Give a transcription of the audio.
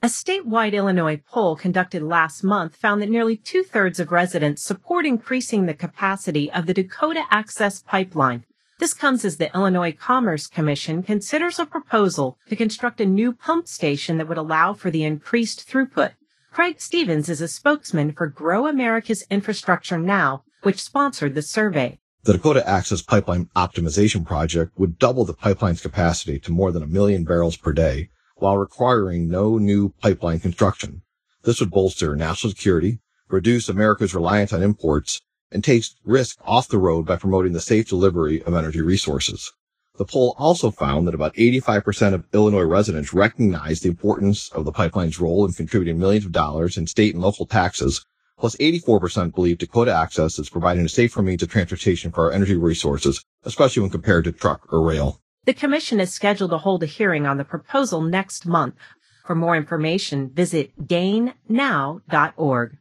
A statewide Illinois poll conducted last month found that nearly two-thirds of residents support increasing the capacity of the Dakota Access Pipeline. This comes as the Illinois Commerce Commission considers a proposal to construct a new pump station that would allow for the increased throughput. Craig Stevens is a spokesman for Grow America's Infrastructure Now, which sponsored the survey. The Dakota Access Pipeline Optimization Project would double the pipeline's capacity to more than 1 million barrels per day, while requiring no new pipeline construction. This would bolster national security, reduce America's reliance on imports, and take risk off the road by promoting the safe delivery of energy resources. The poll also found that about 85% of Illinois residents recognize the importance of the pipeline's role in contributing millions of dollars in state and local taxes, plus 84% believe Dakota Access is providing a safer means of transportation for our energy resources, especially when compared to truck or rail. The commission is scheduled to hold a hearing on the proposal next month. For more information, visit gainnow.org.